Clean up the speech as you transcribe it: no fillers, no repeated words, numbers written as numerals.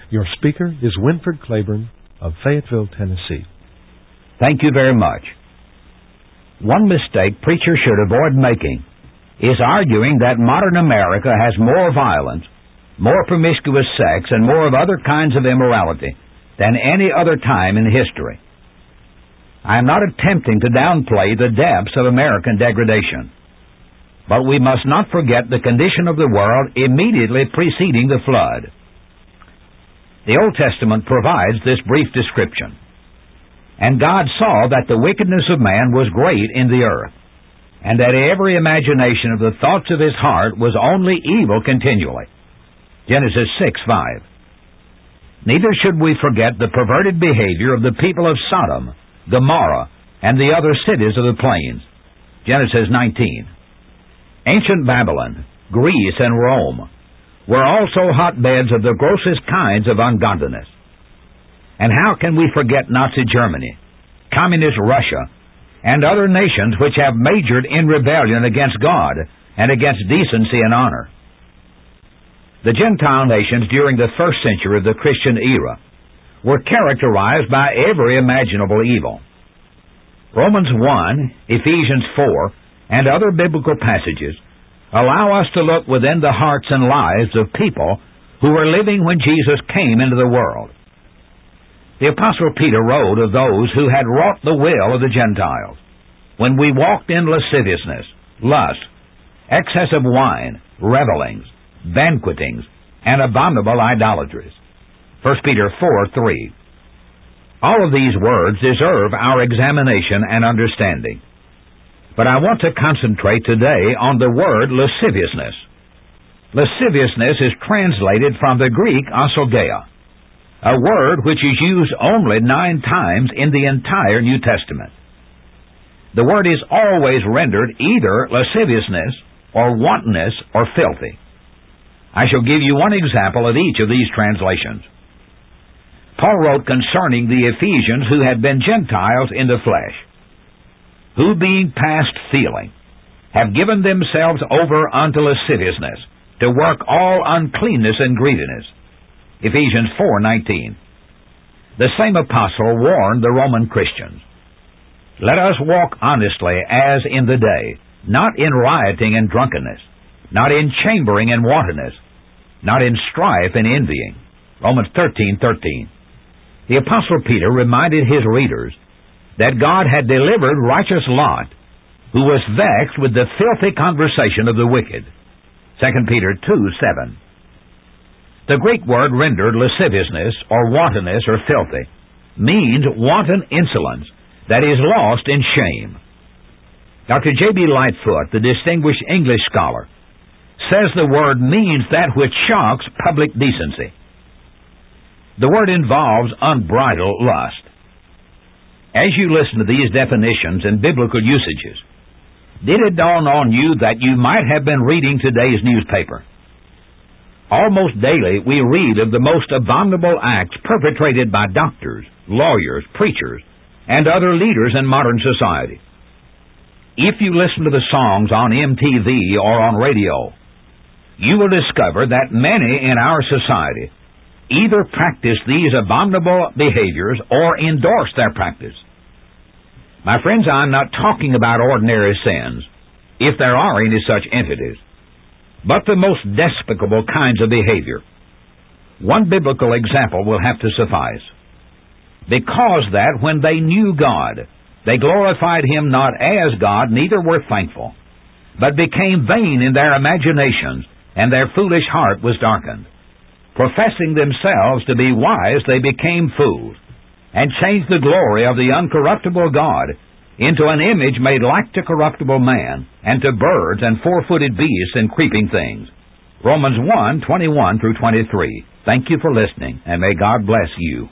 Your speaker is Winford Claiborne of Fayetteville, Tennessee. Thank you very much. One mistake preachers should avoid making is arguing that modern America has more violence, more promiscuous sex, and more of other kinds of immorality than any other time in history. I am not attempting to downplay the depths of American degradation, but we must not forget the condition of the world immediately preceding the flood. The Old Testament provides this brief description. And God saw that the wickedness of man was great in the earth, and that every imagination of the thoughts of his heart was only evil continually. Genesis 6:5. Neither should we forget the perverted behavior of the people of Sodom, Gomorrah, and the other cities of the plains. Genesis 19. Ancient Babylon, Greece, and Rome were also hotbeds of the grossest kinds of ungodliness. And how can we forget Nazi Germany, Communist Russia, and other nations which have majored in rebellion against God and against decency and honor? The Gentile nations during the first century of the Christian era were characterized by every imaginable evil. Romans 1, Ephesians 4, and other biblical passages allow us to look within the hearts and lives of people who were living when Jesus came into the world. The Apostle Peter wrote of those who had wrought the will of the Gentiles, when we walked in lasciviousness, lust, excess of wine, revellings, banquetings, and abominable idolatries. 1 Peter 4:3. All of these words deserve our examination and understanding. But I want to concentrate today on the word lasciviousness. Lasciviousness is translated from the Greek asogeia, a word which is used only 9 times in the entire New Testament. The word is always rendered either lasciviousness or wantonness or filthy. I shall give you one example of each of these translations. Paul wrote concerning the Ephesians who had been Gentiles in the flesh, who being past feeling, have given themselves over unto lasciviousness, to work all uncleanness and greediness. Ephesians 4:19. The same apostle warned the Roman Christians, "Let us walk honestly as in the day, not in rioting and drunkenness, not in chambering and wantonness, not in strife and envying." Romans 13:13. The apostle Peter reminded his readers that God had delivered righteous Lot, who was vexed with the filthy conversation of the wicked. 2 Peter 2:7. The Greek word rendered lasciviousness or wantonness or filthy means wanton insolence that is lost in shame. Dr. J.B. Lightfoot, the distinguished English scholar, says the word means that which shocks public decency. The word involves unbridled lust. As you listen to these definitions and biblical usages, did it dawn on you that you might have been reading today's newspaper? Almost daily we read of the most abominable acts perpetrated by doctors, lawyers, preachers, and other leaders in modern society. If you listen to the songs on MTV or on radio, you will discover that many in our society either practice these abominable behaviors or endorse their practice. My friends, I'm not talking about ordinary sins, if there are any such entities, but the most despicable kinds of behavior. One biblical example will have to suffice. Because that when they knew God, they glorified Him not as God, neither were thankful, but became vain in their imaginations, and their foolish heart was darkened. Professing themselves to be wise, they became fools, and changed the glory of the uncorruptible God into an image made like to corruptible man, and to birds and four-footed beasts and creeping things. Romans 1:21-23. Thank you for listening, and may God bless you.